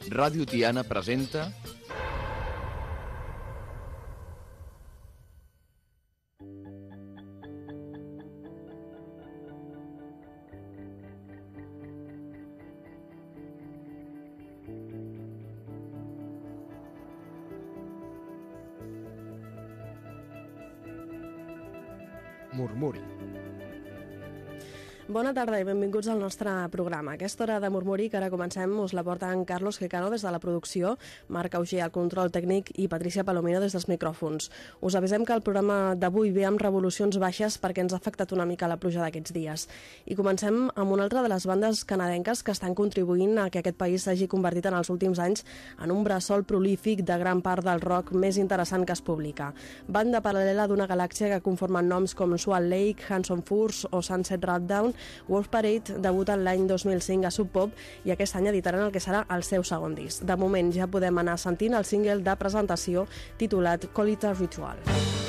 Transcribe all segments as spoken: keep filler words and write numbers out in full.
Ràdio Tiana presenta... Murmuri. Bona tarda i benvinguts al nostre programa. Aquesta hora de Murmuri, que ara comencem, us la porten Carlos Quecano des de la producció, Marc Auger al control tècnic i Patricia Palomino des dels micròfons. Us avisem que el programa d'avui ve amb revolucions baixes perquè ens ha afectat una mica la pluja d'aquests dies. I comencem amb una altra de les bandes canadenques que estan contribuint a que aquest país s'hagi convertit en els últims anys en un bressol prolífic de gran part del rock més interessant que es publica. Banda paral·lela d'una galàxia que conformen noms com Swan Lake, Hanson Furs o Sunset Rundown, Wolf Parade debuta l'any dos mil cinc a Sub Pop i aquest any editaran el que serà el seu segon disc. De moment ja podem anar sentint el single de presentació titulat Call It a Ritual.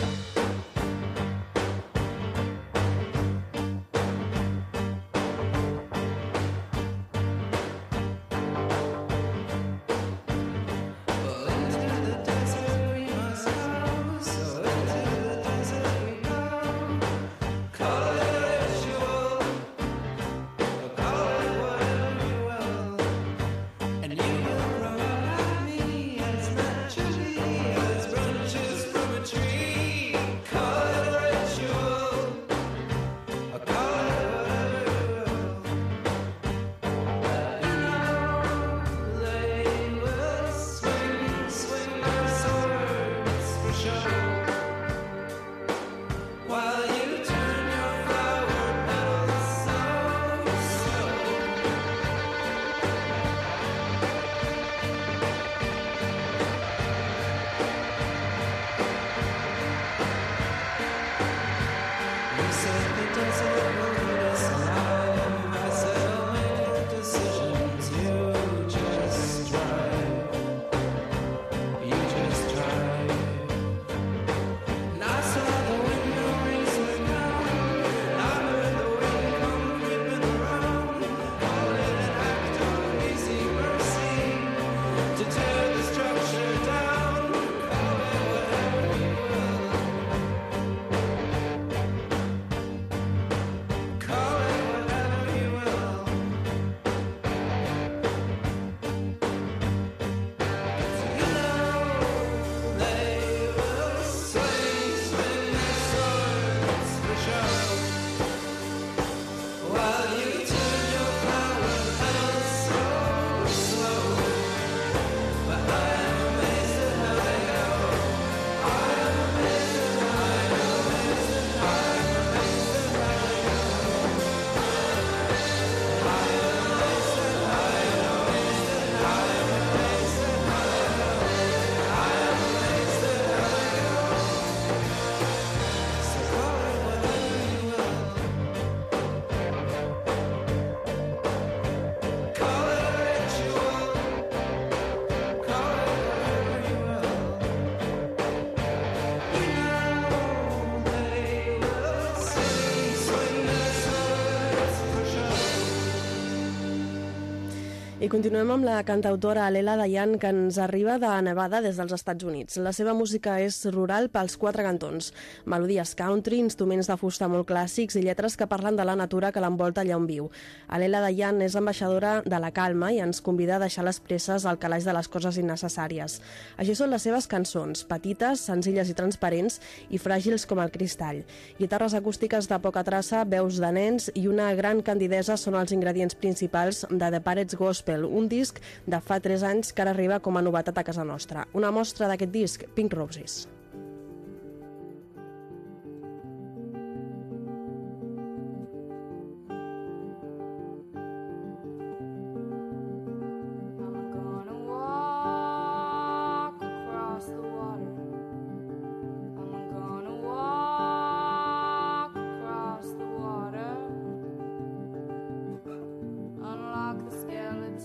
I continuem amb la cantautora Lela Dayan, que ens arriba de Nevada des dels Estats Units. La seva música és rural pels quatre cantons, melodies country, instruments de fusta molt clàssics i lletres que parlen de la natura que l'envolta allà on viu. Lela Dayan és ambaixadora de la calma i ens convida a deixar les presses al calaix de les coses innecessàries. Així són les seves cançons, petites, senzilles i transparents i fràgils com el cristall. Guitarres acústiques de poca traça, veus de nens i una gran candidesa són els ingredients principals de The Parrots Gospel, un disc de fa tres anys que ara arriba com a novetat a casa nostra. Una mostra d'aquest disc, Pink Roses.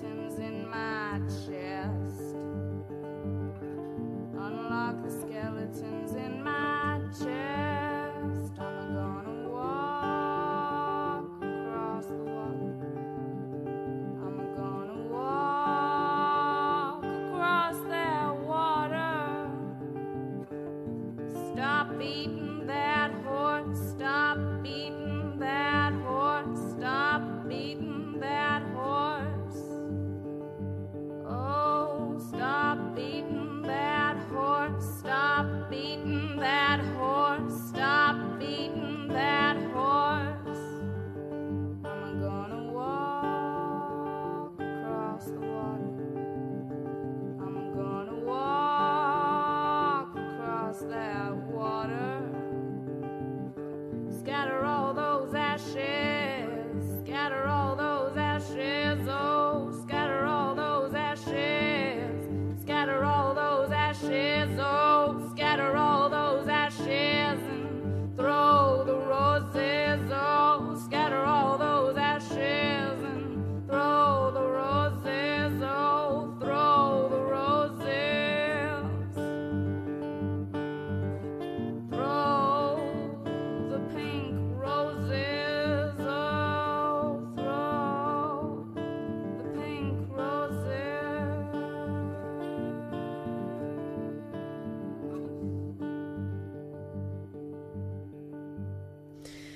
Unlock the skeletons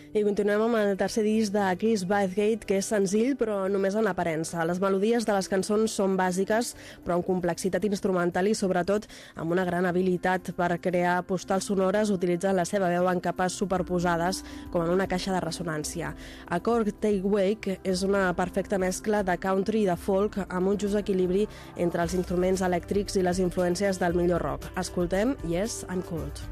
I continuem amb el tercer disc de Chris Bathgate, que és senzill però només en aparença. Les melodies de les cançons són bàsiques, però amb complexitat instrumental i sobretot amb una gran habilitat per crear postals sonores utilitzant la seva veu en capes superposades com en una caixa de ressonància. A Cork Take Wake és una perfecta mescla de country i de folk amb un just equilibri entre els instruments elèctrics i les influències del millor rock. Escoltem Yes, I'm Cold.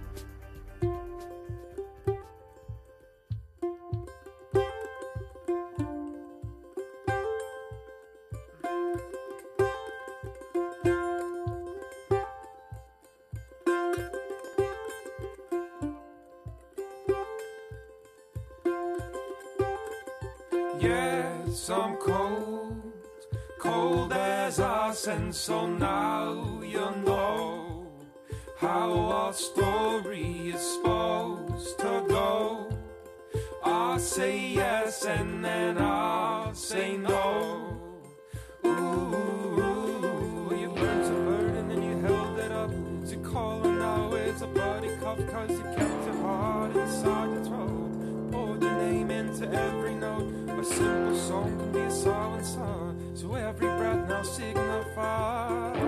Yes, I'm cold, cold as ice, and so now you know how our story is supposed to go. I say yes and then I say no. Ooh, you burnt a bird and then you held it up to call, and now it's a buddy cup, cause you kept your heart inside your throat. Poured your name into every note. A simple song can be a silent song, so every breath now signifies.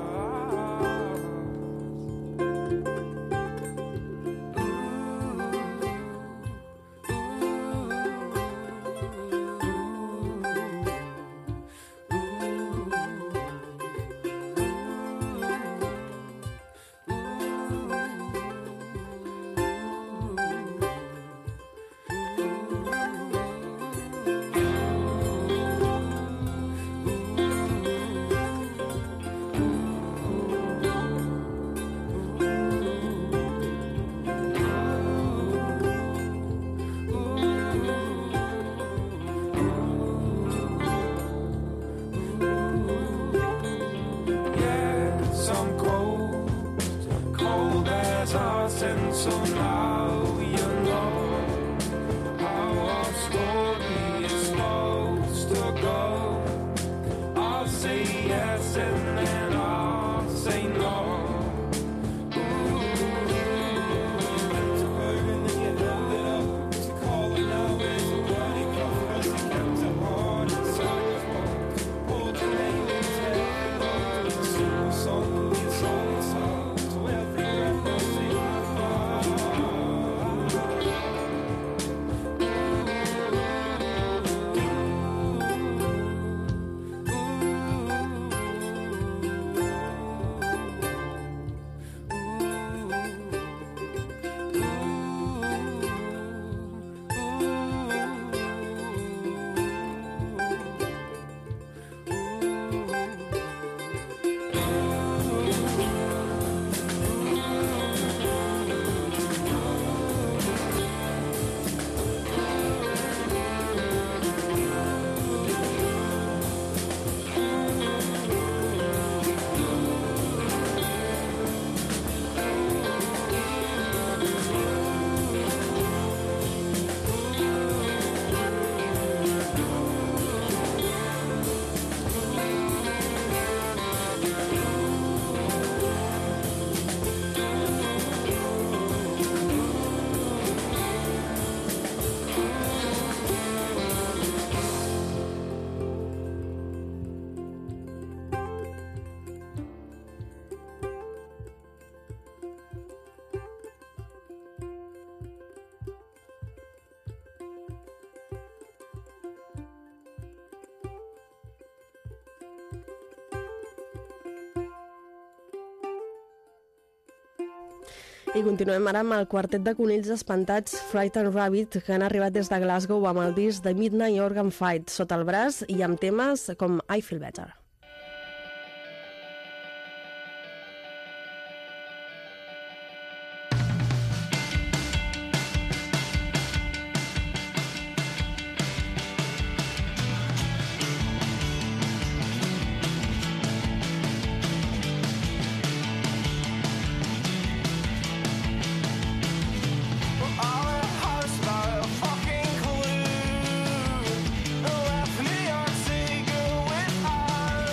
And so now you know how our story is supposed to go. I'll say yes and then I'll say no. Ooh, you went to her and then you held it up to call her, now it's a bloody cup, cause you kept your heart inside your throat. Pulled your name into every note. A simple song will be a song inside, so every breath will sing. I continuem ara amb el quartet de conills espantats Frightened Rabbit, que han arribat des de Glasgow amb el disc The Midnight Organ Fight sota el braç i amb temes com I Feel Better. Fucking clue, the left New York City girl with eyes.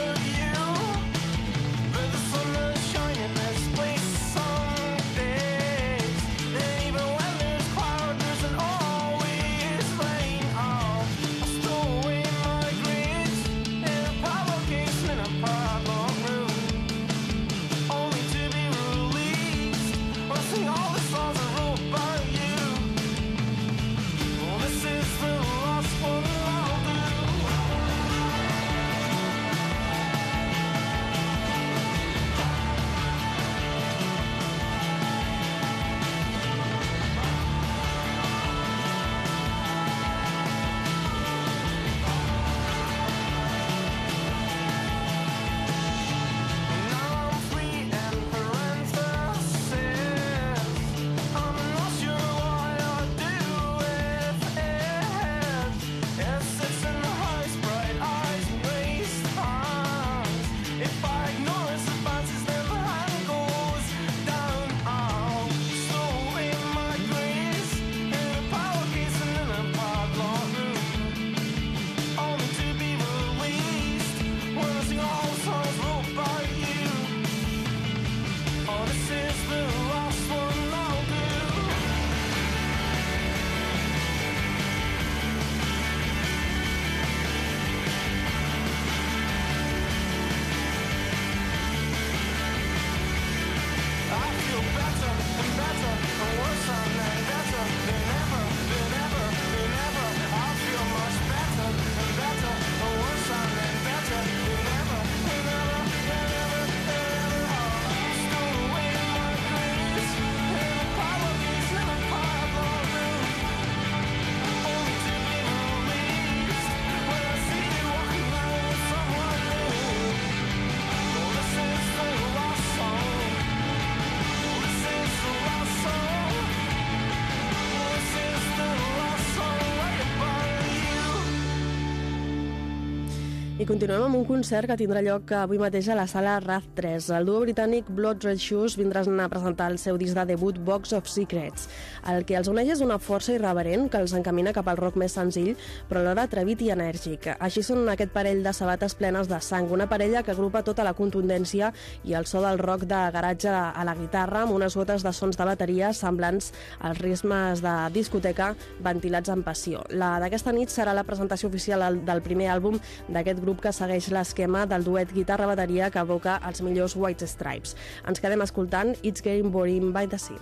I continuem amb un concert que tindrà lloc avui mateix a la sala R A Z tres. El duo britànic Blood Red Shoes vindran a presentar el seu disc de debut Box of Secrets. El que els uneix és una força irreverent que els encamina cap al rock més senzill, però alhora atrevit i enèrgic. Així són aquest parell de sabates plenes de sang, una parella que agrupa tota la contundència i el so del rock de garatge a la guitarra amb unes gotes de sons de bateria semblants als ritmes de discoteca ventilats amb passió. La d'aquesta nit serà la presentació oficial del primer àlbum d'aquest grup que segueix l'esquema del duet guitarra-bateria que evoca els millors White Stripes. Ens quedem escoltant It's Getting Boring by the Sea.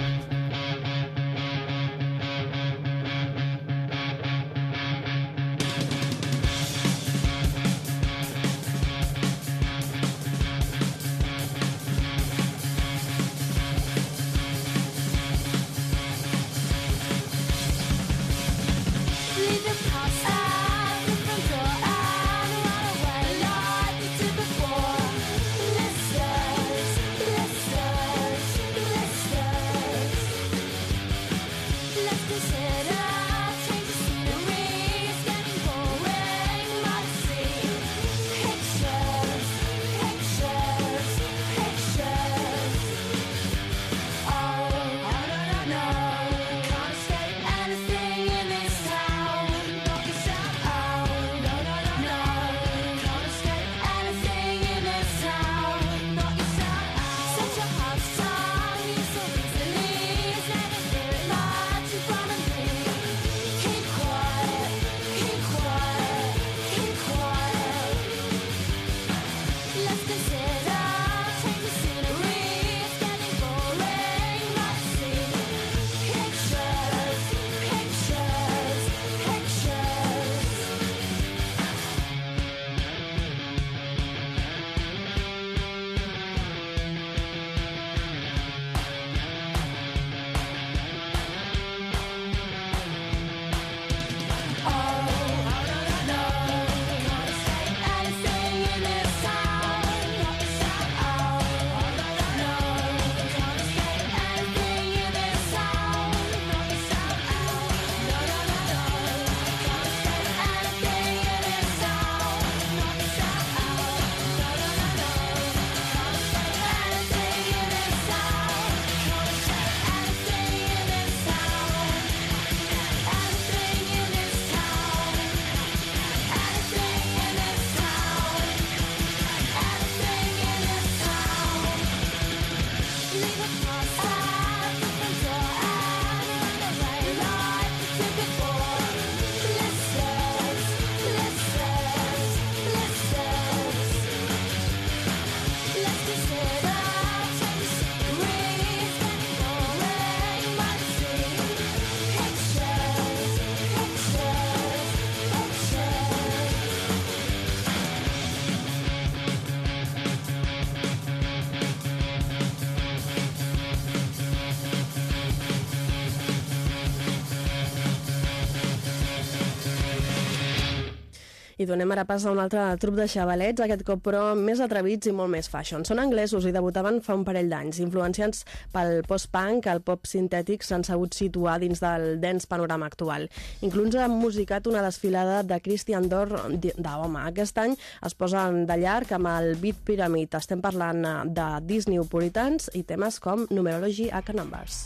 I donem ara pas a un altre trup de xavalets, aquest cop però més atrevits i molt més fashion. Són anglesos i debutaven fa un parell d'anys. Influenciats pel post-punk, el pop sintètic s'han sabut situar dins del dance panorama actual. Inclús han musicat una desfilada de Christian Dior d'home. Aquest any es posen de llarg amb el Beat Pyramid. Estem parlant de Disney Puritans i temes com Numerology Aka Numbers.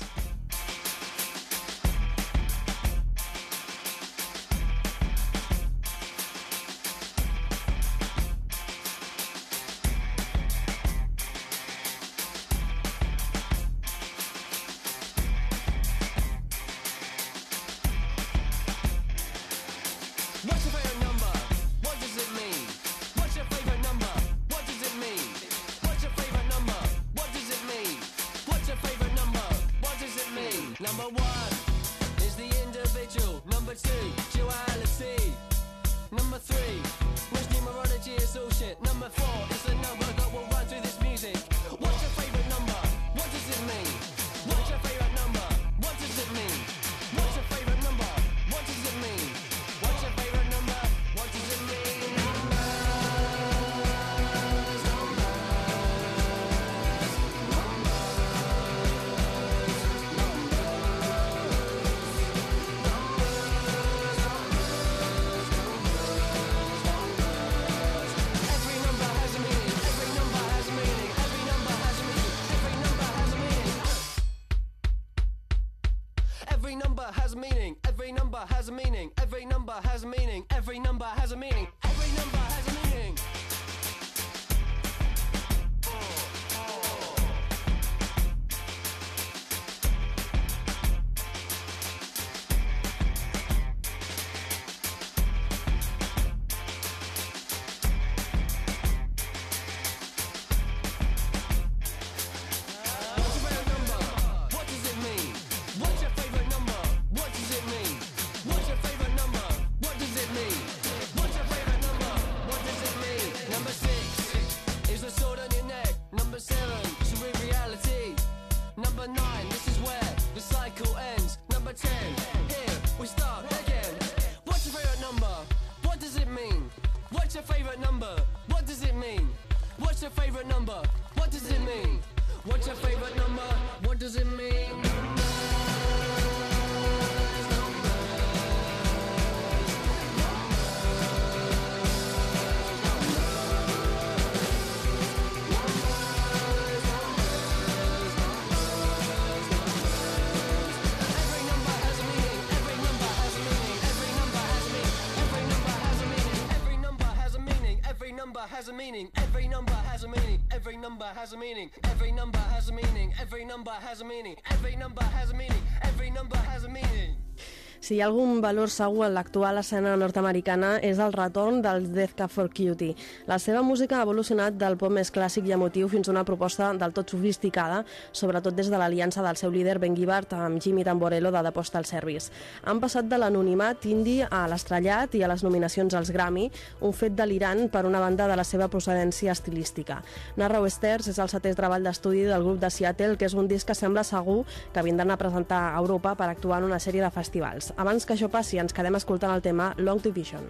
Number one is the individual. Number two, duality. Number three was numerology is all shit. Number four is the number that will run through this music. What's your favourite number? What does it mean? What's your favourite number? What does it mean? What's your favourite number? What does it mean? What's your favourite number? number has a meaning. Every number has a meaning. Every number has a meaning. Has a meaning. Every number has a meaning. Every number has a meaning. Every number has a meaning. Every number has a meaning. Every number has a meaning. Every number has a meaning. Si hi ha algun valor segur en l'actual escena nord-americana és el retorn del Death Cab for Cutie. La seva música ha evolucionat del pop més clàssic i emotiu fins a una proposta del tot sofisticada, sobretot des de l'aliança del seu líder Ben Gibbard amb Jimmy Tamborello de The Postal Service. Han passat de l'anonimat indie a l'estrellat i a les nominacions als Grammy, un fet delirant per una banda de la seva procedència estilística. Narrow Stairs és el setè treball d'estudi del grup de Seattle, que és un disc que sembla segur que vindran a presentar a Europa per actuar en una sèrie de festivals. Abans que això passi, ens quedem escoltant el tema Long Division.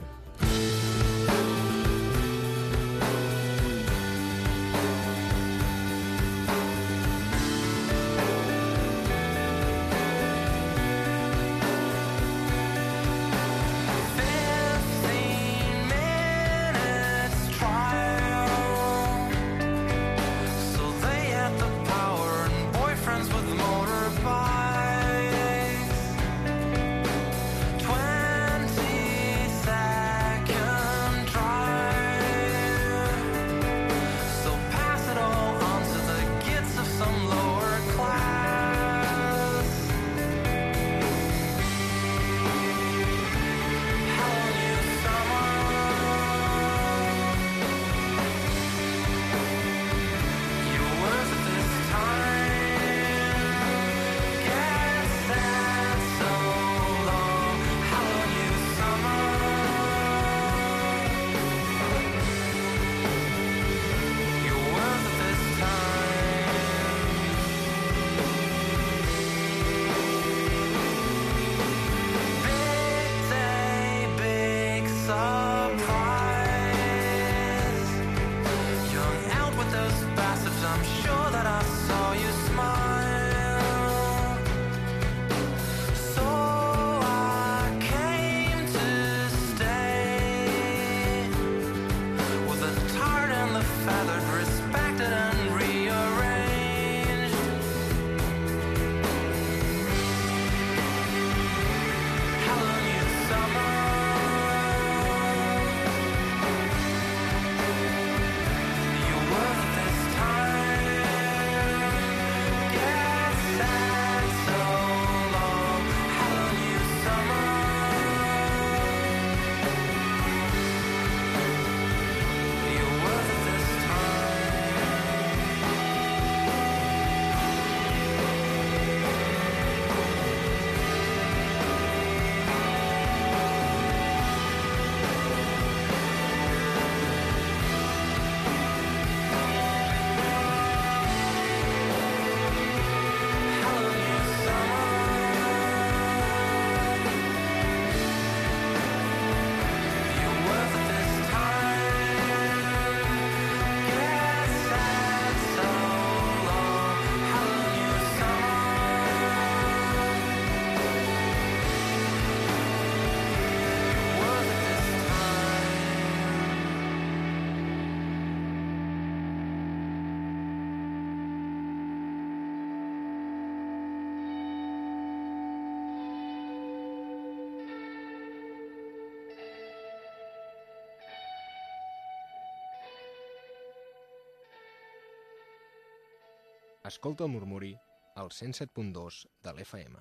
Escolta el Murmuri al cent set punt dos de l'F M.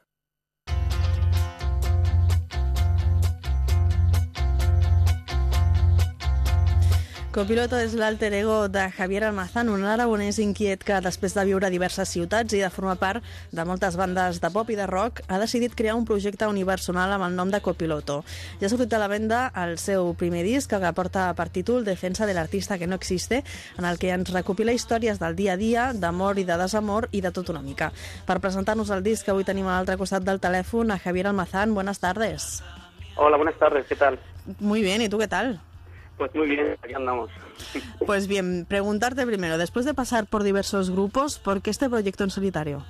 Copiloto és l'alter ego de Javier Almazán, un aragonès inquiet que, després de viure a diverses ciutats i de formar part de moltes bandes de pop i de rock, ha decidit crear un projecte unipersonal amb el nom de Copiloto. Ja ha sortit a la venda el seu primer disc, que porta per títol Defensa de l'artista que no existe, en el que ens recopila històries del dia a dia, d'amor i de desamor i de tot una mica. Per presentar-nos el disc, avui tenim a l'altre costat del telèfon a Javier Almazán. Buenas tardes. Hola, buenas tardes, ¿qué tal? Muy bien, ¿y tú qué tal? Pues muy bien, aquí andamos. Pues bien, preguntarte primero, después de pasar por diversos grupos, ¿por qué este proyecto en solitario?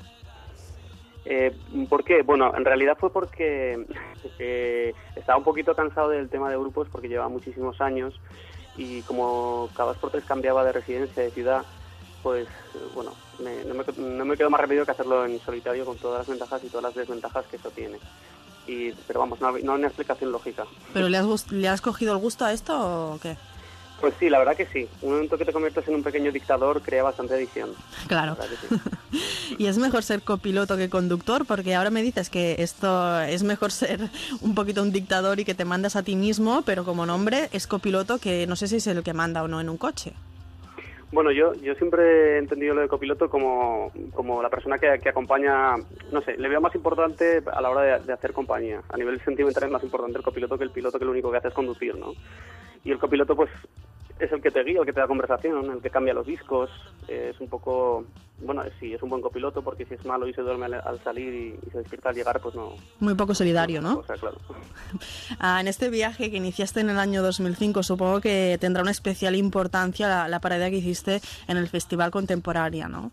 Eh, ¿Por qué? Bueno, en realidad fue porque eh, estaba un poquito cansado del tema de grupos porque llevaba muchísimos años y como cada dos por tres cambiaba de residencia, de ciudad, pues bueno, me, no, me, no me quedó más remedio que hacerlo en solitario con todas las ventajas y todas las desventajas que eso tiene. Y, pero vamos, no, no hay una explicación lógica. ¿Pero le has, gust- le has cogido el gusto a esto o qué? Pues sí, la verdad que sí. Un momento que te conviertes en un pequeño dictador crea bastante adicción. Claro. La verdad que sí. Y es mejor ser copiloto que conductor, porque ahora me dices que esto es mejor ser un poquito un dictador y que te mandas a ti mismo, pero como nombre es copiloto, que no sé si es el que manda o no en un coche. Bueno, yo yo siempre he entendido lo de copiloto como, como la persona que, que acompaña, no sé, le veo más importante a la hora de, de hacer compañía. A nivel sentimental es más importante el copiloto que el piloto, que lo único que hace es conducir, ¿no? Y el copiloto, pues, es el que te guía, el que te da conversación, el que cambia los discos. Eh, es un poco, bueno, sí, es un buen copiloto, porque si es malo y se duerme al, al salir y, y se despierta al llegar, pues no... Muy poco solidario, ¿no? O sea, claro. Ah, en este viaje que iniciaste en el año dos mil cinco, supongo que tendrá una especial importancia la, la parada que hiciste en el Festival Contemporánea, ¿no?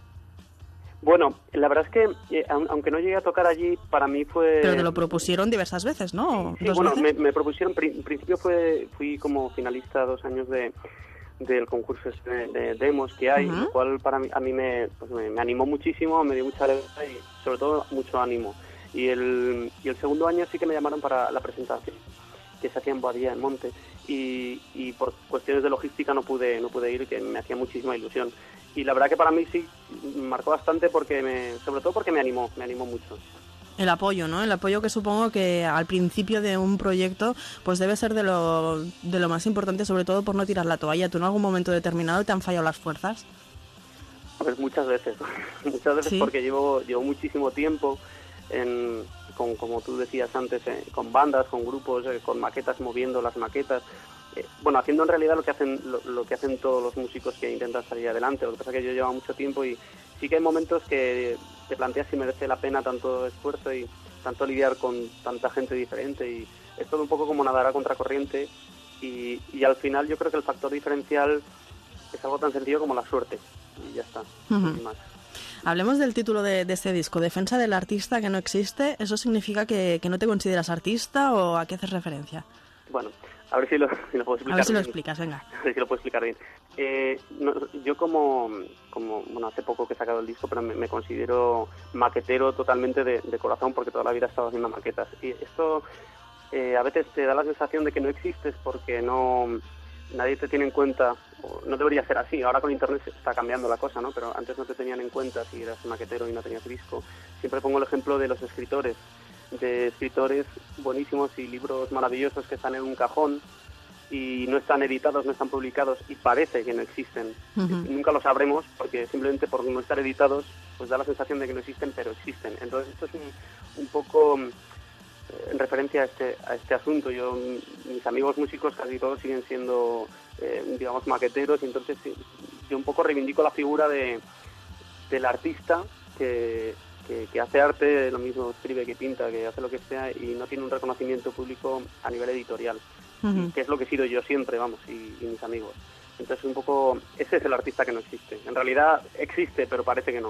Bueno, la verdad es que, eh, aunque no llegué a tocar allí, para mí fue... Pero te lo propusieron diversas veces, ¿no? Sí, ¿Dos bueno, veces? me, me propusieron, en principio fue fui como finalista dos años de del concurso este de, de demos que hay, Uh-huh. lo cual para mí, a mí me, pues me, me animó muchísimo, me dio mucha alegría y sobre todo mucho ánimo. Y el, y el segundo año sí que me llamaron para la presentación, que se hacía en Boadilla, en Monte, y, y por cuestiones de logística no pude no pude ir, que me hacía muchísima ilusión. Y la verdad que para mí sí marcó bastante, porque me, sobre todo porque me animó, me animó mucho. El apoyo, ¿no? El apoyo que supongo que al principio de un proyecto pues debe ser de lo, de lo más importante, sobre todo por no tirar la toalla. ¿Tú en algún momento determinado te han fallado las fuerzas? Pues muchas veces, muchas veces ¿Sí? Porque llevo llevo muchísimo tiempo, en, con, como tú decías antes, eh, con bandas, con grupos, eh, con maquetas, moviendo las maquetas. Eh, bueno, haciendo en realidad lo que hacen lo, lo que hacen todos los músicos que intentan salir adelante. Lo que pasa es que yo llevo mucho tiempo y sí que hay momentos que te planteas si merece la pena tanto esfuerzo y tanto lidiar con tanta gente diferente, y es todo un poco como nadar a contracorriente, y, y al final yo creo que el factor diferencial es algo tan sencillo como la suerte, y ya está, Uh-huh. sin más. Hablemos del título de, de este disco, Defensa del artista que no existe. ¿Eso significa que, que no te consideras artista o a qué haces referencia? Bueno, a ver si lo, si lo puedo explicar A ver si lo bien. explicas, venga. A ver si lo puedo explicar bien. Eh, no, yo como, como, bueno, hace poco que he sacado el disco, pero me, me considero maquetero totalmente de, de corazón, porque toda la vida he estado haciendo maquetas. Y esto eh, a veces te da la sensación de que no existes porque no nadie te tiene en cuenta, o no debería ser así. Ahora con internet se está cambiando la cosa, ¿no? Pero antes no te tenían en cuenta si eras maquetero y no tenías disco. Siempre pongo el ejemplo de los escritores, de escritores buenísimos y libros maravillosos que están en un cajón y no están editados, no están publicados, y parece que no existen. Uh-huh. Nunca lo sabremos, porque simplemente por no estar editados pues da la sensación de que no existen, pero existen. Entonces esto es un, un poco eh, en referencia a este a este asunto. Yo, mis amigos músicos casi todos siguen siendo eh, digamos maqueteros, y entonces yo un poco reivindico la figura de del artista que Que, que hace arte, lo mismo escribe que pinta, que hace lo que sea, y no tiene un reconocimiento público a nivel editorial, Uh-huh. que es lo que he sido yo siempre, vamos, y, y mis amigos. Entonces un poco, ese es el artista que no existe. En realidad existe, pero parece que no.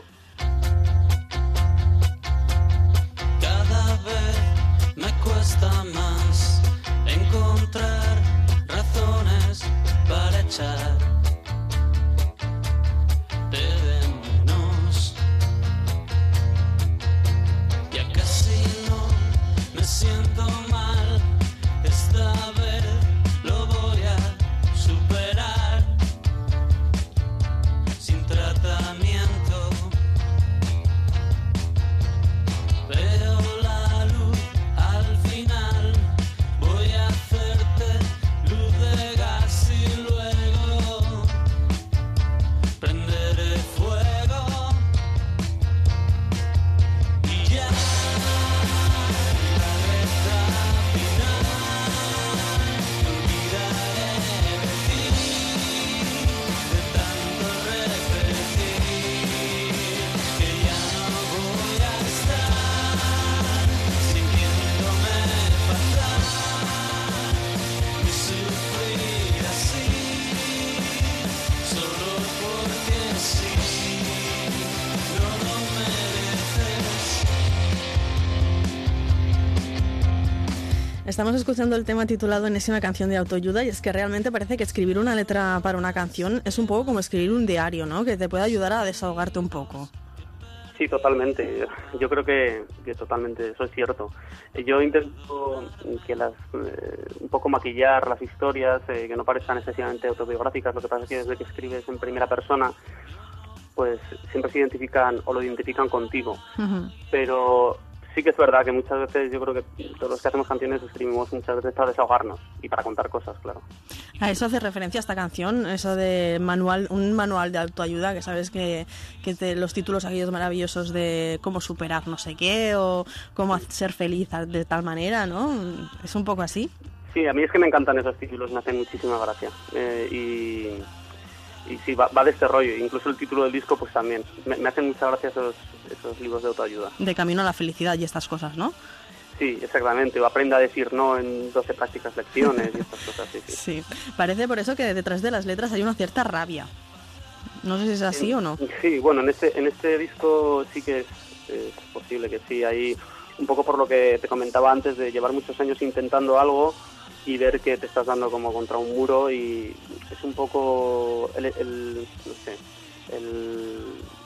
Cada vez me cuesta más encontrar razones para echar de menos. Ya casi no me siento mal, esta vez lo voy a superar sin tratamiento. Estamos escuchando el tema titulado Enésima canción de autoayuda y es que realmente parece que escribir una letra para una canción es un poco como escribir un diario, ¿no? Que te puede ayudar a desahogarte un poco. Sí, totalmente. Yo creo que, que totalmente eso es cierto. Yo intento que las eh, un poco maquillar las historias, eh, que no parezcan excesivamente autobiográficas. Lo que pasa es que desde que escribes en primera persona, pues siempre se identifican o lo identifican contigo. Uh-huh. Pero sí que es verdad que muchas veces yo creo que todos los que hacemos canciones escribimos muchas veces para desahogarnos y para contar cosas, claro. A eso hace referencia esta canción, eso de manual, un manual de autoayuda, que sabes que, que te, los títulos aquellos maravillosos de cómo superar no sé qué o cómo ser feliz de tal manera, ¿no? ¿Es un poco así? Sí, a mí es que me encantan esos títulos, me hacen muchísima gracia. Eh, y... Y sí, va, va de este rollo, incluso el título del disco pues también. Me, me hacen mucha gracia esos, esos libros de autoayuda. De camino a la felicidad y estas cosas, ¿no? Sí, exactamente, o aprenda a decir no en doce prácticas lecciones y estas cosas, sí, sí. Sí, parece por eso que detrás de las letras hay una cierta rabia. No sé si es así en, o no. Sí, bueno, en este, en este disco sí que es, es posible que sí, hay un poco por lo que te comentaba antes de llevar muchos años intentando algo y ver que te estás dando como contra un muro y es un poco el, el no sé, el,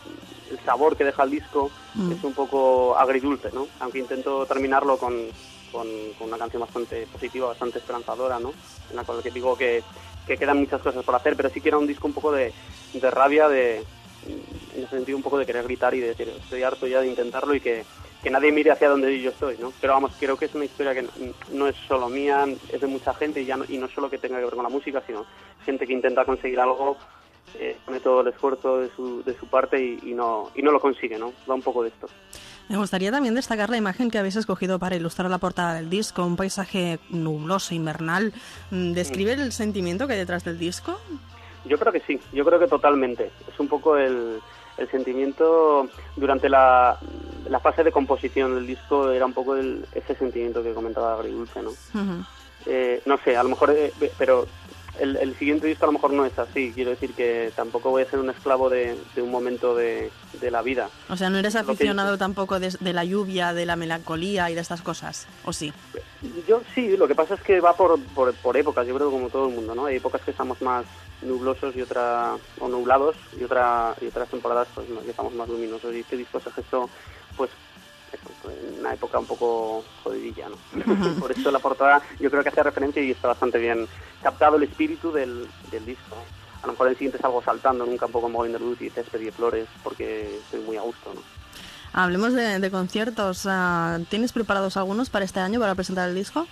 el sabor que deja el disco mm. es un poco agridulce, ¿no? Aunque intento terminarlo con, con, con una canción bastante positiva, bastante esperanzadora, ¿no? En la cual que digo que, que quedan muchas cosas por hacer, pero sí que era un disco un poco de, de rabia, de, en el sentido un poco de querer gritar y de decir estoy harto ya de intentarlo y que que nadie mire hacia donde yo estoy, ¿no? Pero vamos, creo que es una historia que no, no es solo mía, es de mucha gente y, ya no, y no solo que tenga que ver con la música, sino gente que intenta conseguir algo, eh, pone todo el esfuerzo de su, de su parte y, y, no, y no lo consigue, ¿no? Va un poco de esto. Me gustaría también destacar la imagen que habéis escogido para ilustrar la portada del disco, un paisaje nubloso, invernal. ¿Describe el sentimiento que hay detrás del disco? Yo creo que sí, yo creo que totalmente. Es un poco el... El sentimiento durante la, la fase de composición del disco era un poco el, ese sentimiento que comentaba Agridulce, ¿no? Uh-huh. Eh, no sé, a lo mejor, eh, pero el, el siguiente disco a lo mejor no es así. Quiero decir que tampoco voy a ser un esclavo de, de un momento de, de la vida. O sea, no eres aficionado que... tampoco de, de la lluvia, de la melancolía y de estas cosas, ¿o sí? Yo sí, lo que pasa es que va por, por, por épocas, yo creo que como todo el mundo, ¿no? Hay épocas que estamos más nublosos y otra o nublados y otra y otras temporadas pues no, que estamos más luminosos y este disco se gestó pues eso, en una época un poco jodidilla, ¿no? Uh-huh. Por eso la portada yo creo que hace referencia y está bastante bien captado el espíritu del, del disco. A lo mejor el siguiente salgo saltando en un campo con Moviendo Luz y césped y flores porque estoy muy a gusto, ¿no? Hablemos de, de conciertos. ¿Tienes preparados algunos para este año para presentar el disco?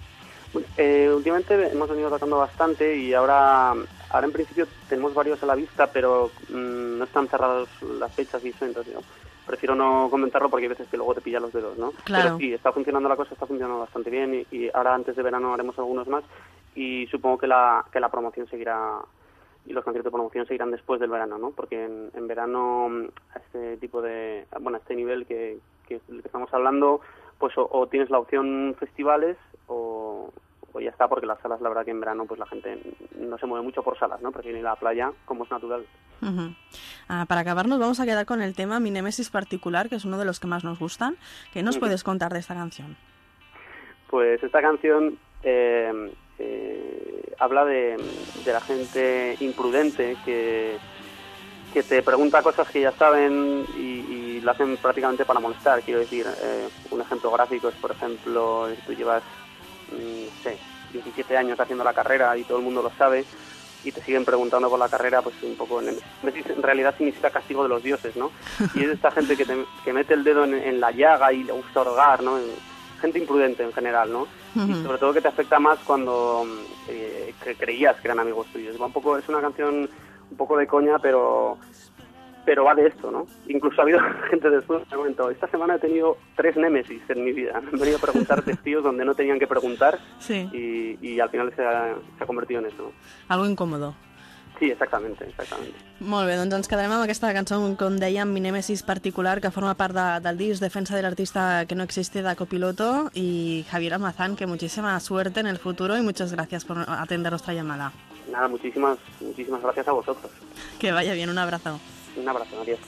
Eh, últimamente hemos venido tocando bastante y ahora ahora en principio tenemos varios a la vista, pero mmm, no están cerradas las fechas y eso, entonces yo prefiero no comentarlo porque hay veces que luego te pillan los dedos, ¿no? Claro. Pero sí, está funcionando la cosa, está funcionando bastante bien y, y ahora antes de verano haremos algunos más y supongo que la que la promoción seguirá y los conciertos de promoción seguirán después del verano, ¿no? Porque en, en verano a este tipo de, bueno, a este nivel que, que, que estamos hablando, pues o, o tienes la opción festivales o, o ya está, porque las salas, la verdad que en verano pues la gente no se mueve mucho por salas, ¿no? Prefieren ir a la playa como es natural. Uh-huh. Ah, para acabar nos vamos a quedar con el tema Mi Némesis Particular, que es uno de los que más nos gustan. ¿Qué nos uh-huh. puedes contar de esta canción? Pues esta canción eh, eh, habla de, de la gente imprudente que, que te pregunta cosas que ya saben y, y lo hacen prácticamente para molestar. Quiero decir, eh, un ejemplo gráfico es, por ejemplo, tú llevas, no sé, diecisiete años haciendo la carrera y todo el mundo lo sabe y te siguen preguntando por la carrera, pues un poco en, en realidad significa castigo de los dioses, ¿no? Y es esta gente que, te, que mete el dedo en, en la llaga y le gusta hurgar, ¿no? Gente imprudente en general, ¿no? Uh-huh. Y sobre todo que te afecta más cuando eh, que creías que eran amigos tuyos. Va un poco, es una canción un poco de coña, pero pero va de esto, ¿no? Incluso ha habido gente después que me ha comentado, esta semana he tenido tres némesis en mi vida. Han venido a preguntar testigos donde no tenían que preguntar sí. y, y al final se ha, se ha convertido en eso, ¿no? Algo incòmodo. Sí, exactamente, exactament. Molt bé, doncs ens quedarem amb aquesta cançó, com dèiem, Mi Némesis Particular, que forma part de, del disc Defensa del Artista que no existe, de Copiloto, y Javier Almazán, que muchísima suerte en el futuro y muchas gracias por atender nuestra llamada. Nada, muchísimas, muchísimas gracias a vosotros. Que vaya bien, un abrazo. Un abrazo, adiós.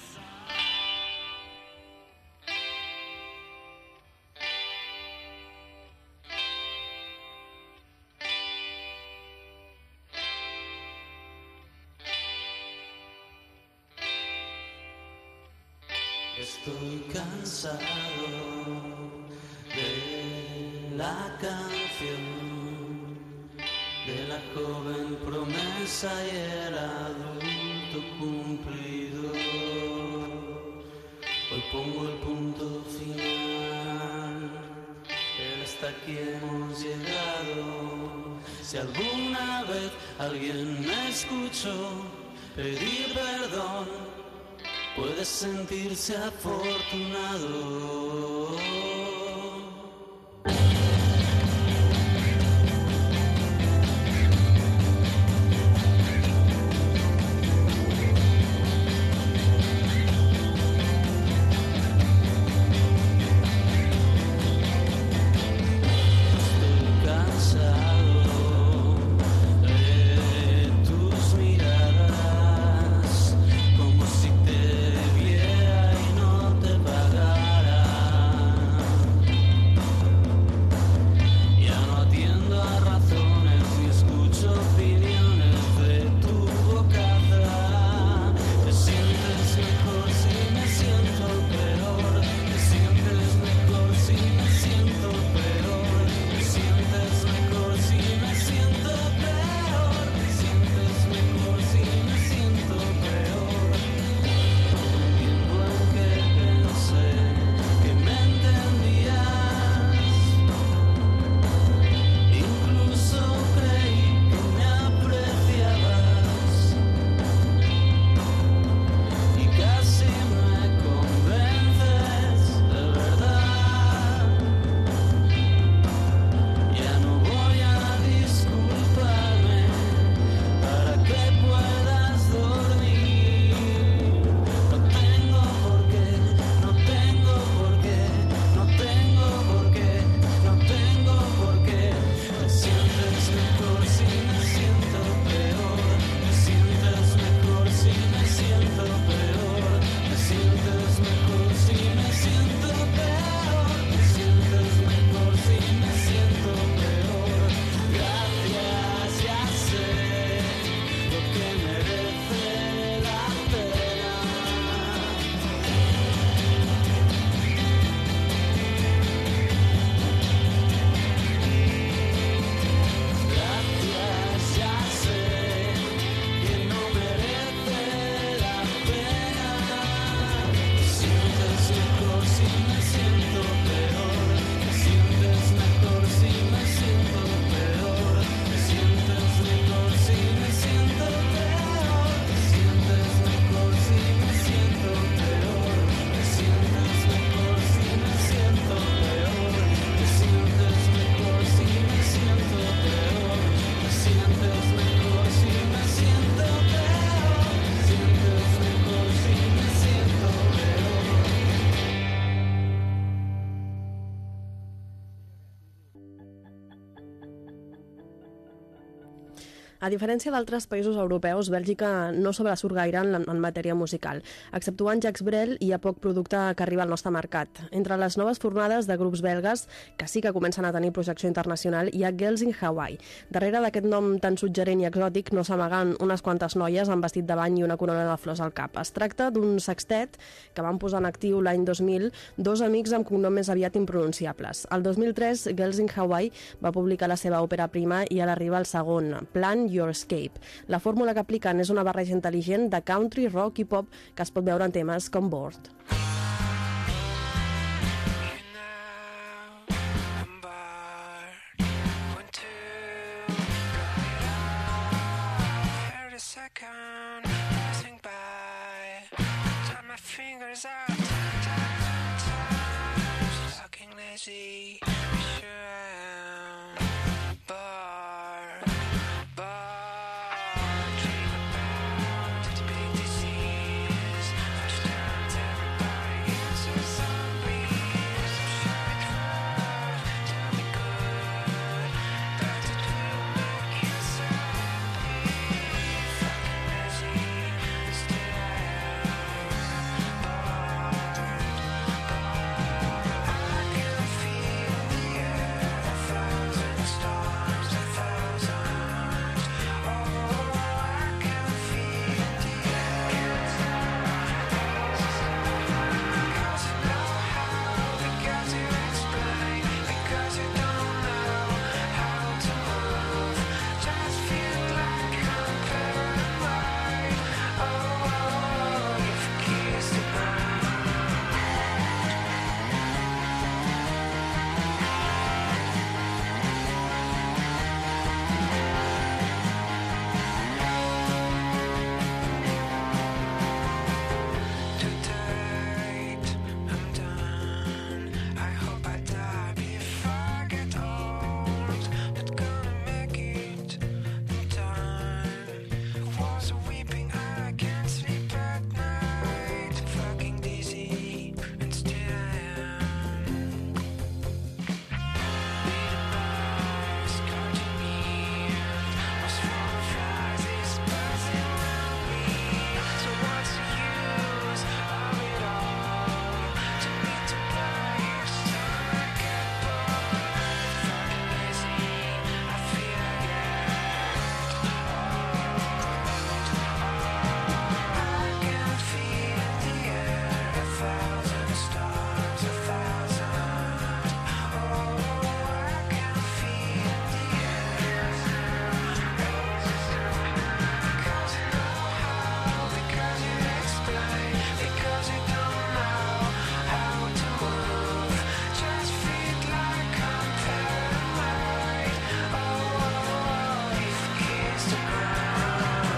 Estoy cansado de la canción, de la joven promesa y el adulto cumplido. Hoy pongo el punto final, pero hasta aquí hemos llegado. Si alguna vez alguien me escuchó pedir perdón, puede sentirse afortunado. A diferència d'altres països europeus, Bèlgica no sobresurt gaire en, en matèria musical. Exceptuant Jacques Brel, hi ha poc producte que arriba al nostre mercat. Entre les noves fornades de grups belgues, que sí que comencen a tenir projecció internacional, hi ha Girls in Hawaii. Darrere d'aquest nom tan suggerent i exòtic no s'amaguen unes quantes noies amb vestit de bany i una corona de flors al cap. Es tracta d'un sextet que van posar en actiu l'any dos mil dos amics amb cognoms més aviat impronunciables. El dos mil tres, Girls in Hawaii va publicar la seva òpera prima i ara arriba el segon, Plan Your Escape. La fórmula que apliquen és una barreja intel·ligent de country, rock i pop que es pot veure en temes com Bored. I can feel the air. Stars are weeping, I can't sleep at night. Fucking dizzy, and still I am. Lead a bus, catching me, was full of flies, is buzzing around me. So what's the use of it all? To me to buy your stomach at bored. Fucking lazy, I feel like I can feel the air, a thousand stars, a thousand. Oh, I can feel the air. Because you know how, because you explain, because you don't know how to move. Just feel like I'm paranoid. Oh, if kiss the ground.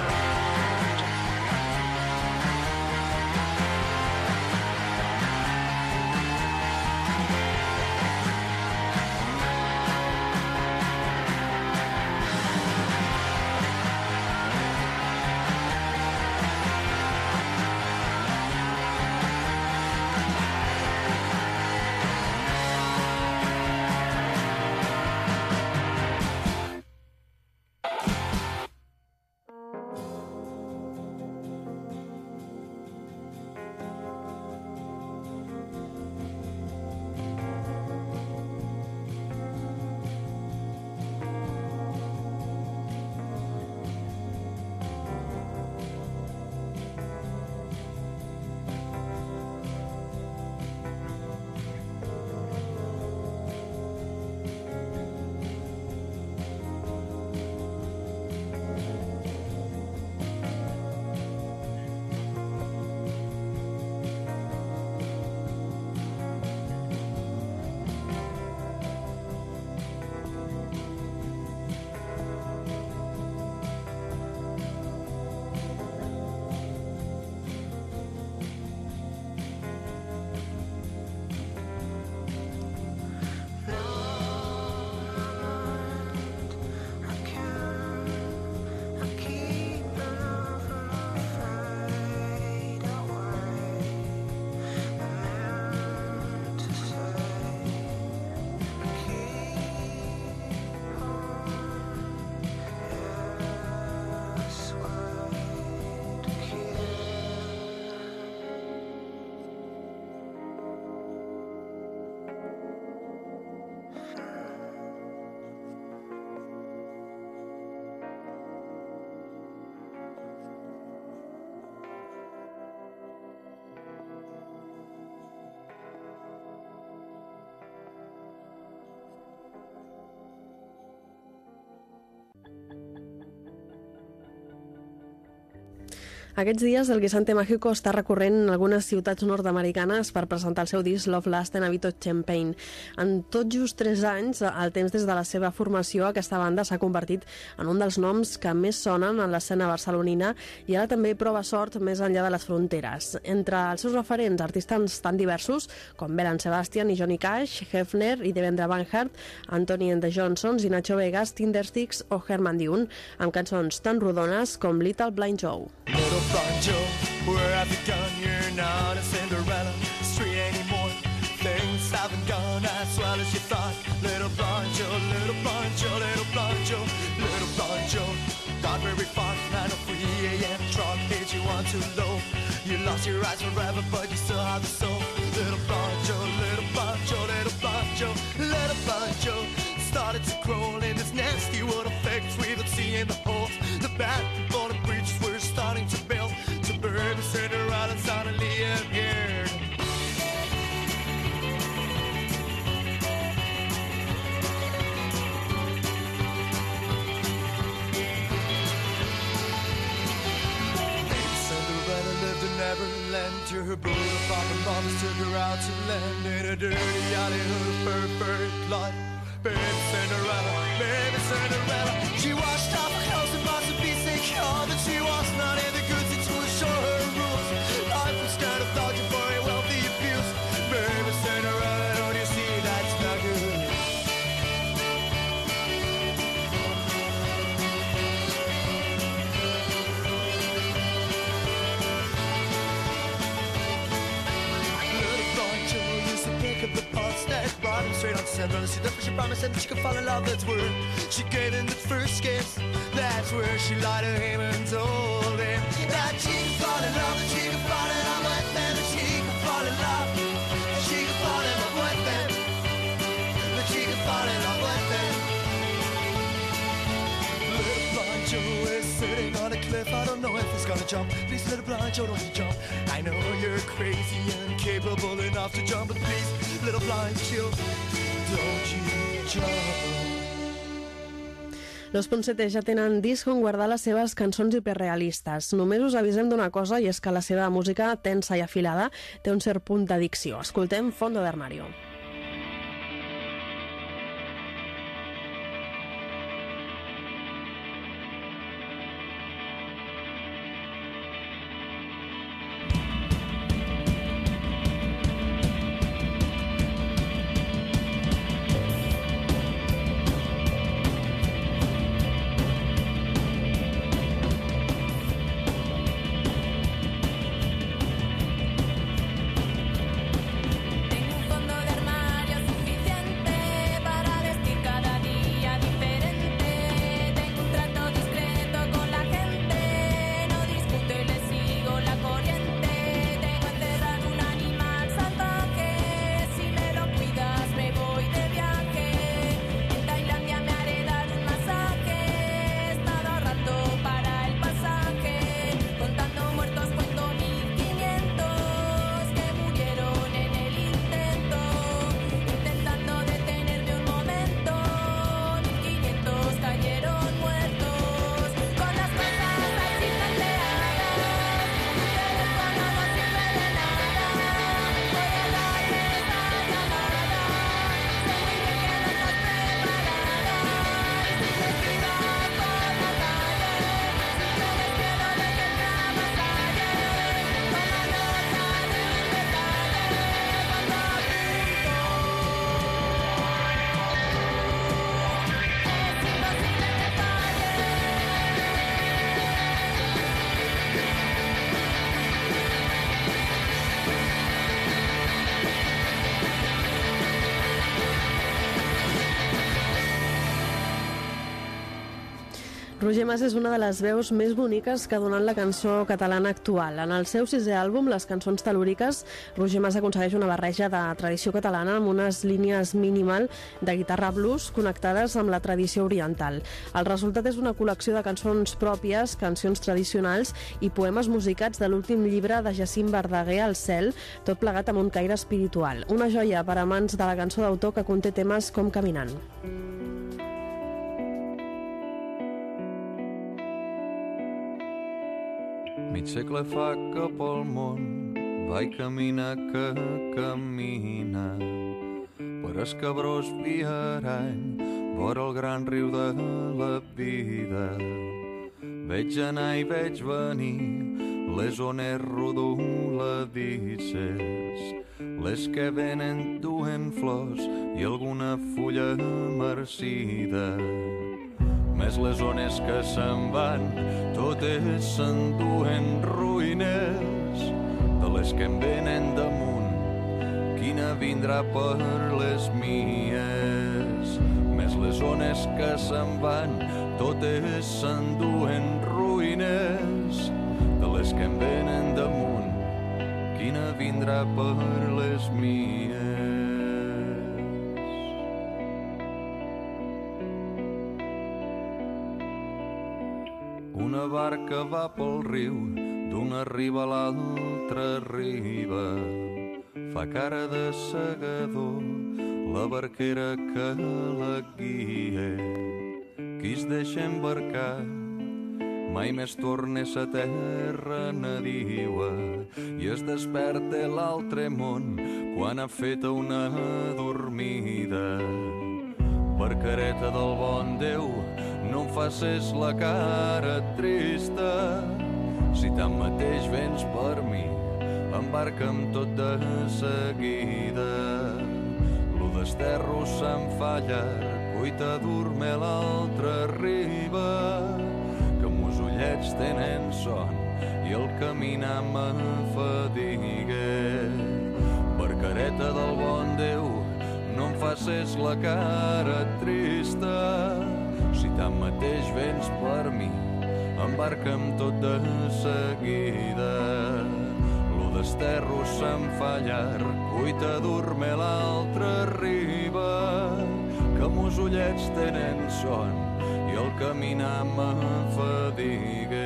Aquests dies el Guisante Mágico està recorrent en algunes ciutats nord-americanes per presentar el seu disc Love, Lust and a Bit of Champagne. En tot just tres anys, al temps des de la seva formació, aquesta banda s'ha convertit en un dels noms que més sonen en l'escena barcelonina i ara també prova sort més enllà de les fronteres. Entre els seus referents, artistes tan diversos com Belen Sebastian i Johnny Cash, Hefner i Devendra Banhart, Anthony and the Johnsons i Nacho Vegas, Tindersticks o Herman Dune, amb cançons tan rodones com Little Blind Joe. Little blind Joe, where have you gone? You're not a Cinderella street anymore. Things haven't gone as well as you thought. Little blind Joe, little blind Joe, little blind Joe, little blind Joe. Got very far, nine oh three a.m. truck hit you on too low. You lost your eyes forever, but you still have the soul. Little blind Joe, little blind Joe, little blind Joe, little blind Joe. Started to crawl in this nasty world of fakes without seeing the holes. The bad people and preachers were starting to build. To burn the Cinderella suddenly appeared. Baby Cinderella lived in Neverland. To her brother, Papa, and Mama took her out to land in a dirty alley of perfect life. Baby Cinderella, baby Cinderella. She washed off her clothes and bought some basic all that she was not in the goods to show her rules. Life was kind of dodgy for a wealthy abuse. Baby Cinderella, don't you see that's not good? December. She left, she promised him she could fall in love. That's where she gave him the first kiss. That's where she lied to him and told him that she could fall in love, that she could fall in love with him, that she could fall in love, that she could fall in love with him, that she could fall in love with him. Little blind Joe is sitting on a cliff. I don't know if he's gonna jump. Please, little blind Joe, don't you jump. I know you're crazy and capable enough to jump, but please, little blind Joe, don't you jump. Los Ponsete ja tenen disc on guardar les seves cançons hiperrealistes. Només us avisem d'una cosa, i és que la seva música, tensa i afilada, té un cert punt d'addicció. Escoltem Fondo de Armario. Roger Mas és una de les veus més boniques que ha donat la cançó catalana actual. En el seu sisè àlbum, Les cançons telúriques, Roger Mas aconsegueix una barreja de tradició catalana amb unes línies mínimal de guitarra blues connectades amb la tradició oriental. El resultat és una col·lecció de cançons pròpies, cancions tradicionals i poemes musicats de l'últim llibre de Jacint Verdaguer, El cel, tot plegat amb un caire espiritual. Una joia per amants de la cançó d'autor que conté temes com Caminant. Mig segle fa que pel món vaig caminar que camina per escabrós viarany vora el gran riu de la vida. Veig anar i veig venir les ones rodoladisses, les que venen duen flors i alguna fulla marcida. Més les ones que se'n van, totes s'enduen ruïnes de les que em venen damunt. Quina vindrà per les mies? Més les ones que se'n van, totes s'enduen ruïnes de les que em venen damunt. Quina vindrà per les mies? Una barca va pel riu, d'una riba a l'altra riba. Fa cara de segador, la barquera que la guia. Qui es deixa embarcar, mai més torna a terra nadiua i es desperta l'altre món quan ha fet una dormida. Barcareta del bon Déu, no em facis la cara trista. Si tanmateix vens per mi, embarca'm tot de seguida. Lo desterro se'n fa llarg, cuita dorme a l'altra riba, que mos ullets tenen son i el caminar m'afadiga. Barcareta del bon Déu, no em facis la cara trista. Si tanmateix vens per mi, embarca'm tot de seguida. Lo desterro se'n fa llarg, cuita dorme l'altra riba, que mos ullets tenen son i el caminar m'afadiga.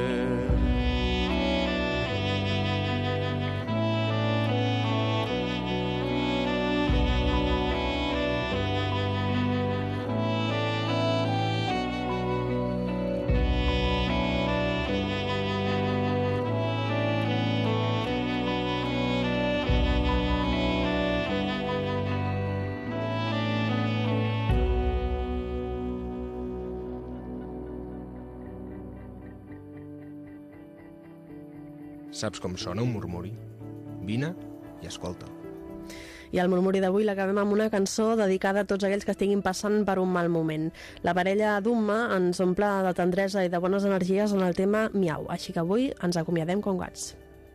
Saps com sona un murmuri? Vine i escolta. I el murmuri d'avui l'acabem amb una cançó dedicada a tots aquells que estiguin passant per un mal moment. La parella d'Umma ens omple de tendresa i de bones energies en el tema Miau, així que avui ens acomiadem com gats.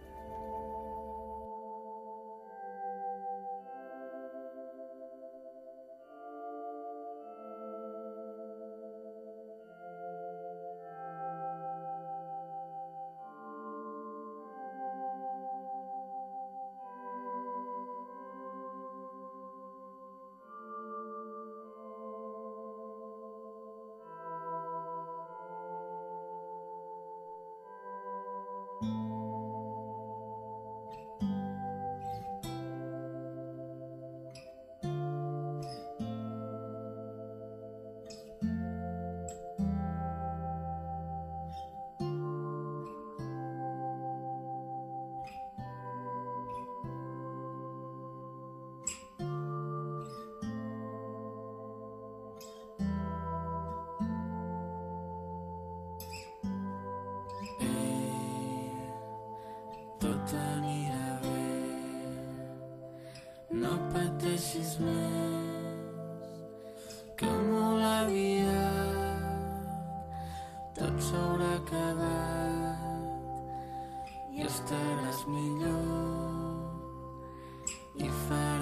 Tot anirà bé, no pateixis més, que molt aviat tot s'haurà acabat i estaràs millor i faràs